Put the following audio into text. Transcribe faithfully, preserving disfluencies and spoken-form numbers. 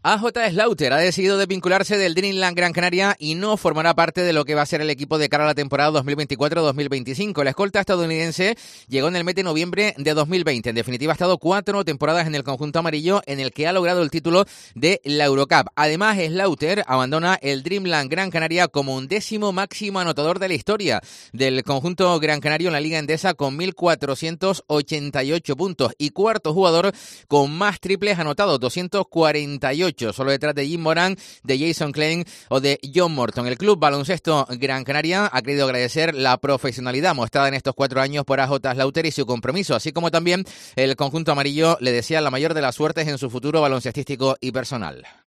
A J. Slaughter ha decidido desvincularse del Dreamland Gran Canaria y no formará parte de lo que va a ser el equipo de cara a la temporada dos mil veinticuatro dos mil veinticinco. La escolta estadounidense llegó en el mes de noviembre de dos mil veinte. En definitiva, ha estado cuatro temporadas en el conjunto amarillo, en el que ha logrado el título de la Eurocup. Además, Slaughter abandona el Dreamland Gran Canaria como undécimo máximo anotador de la historia del conjunto gran canario en la Liga Endesa con mil cuatrocientos ochenta y ocho puntos y cuarto jugador con más triples anotados, doscientos cuarenta y ocho, solo detrás de Jim Moran, de Jason Klein o de John Morton. El Club Baloncesto Gran Canaria ha querido agradecer la profesionalidad mostrada en estos cuatro años por A J. Slaughter y su compromiso, así como también el conjunto amarillo le desea la mayor de las suertes en su futuro baloncestístico y personal.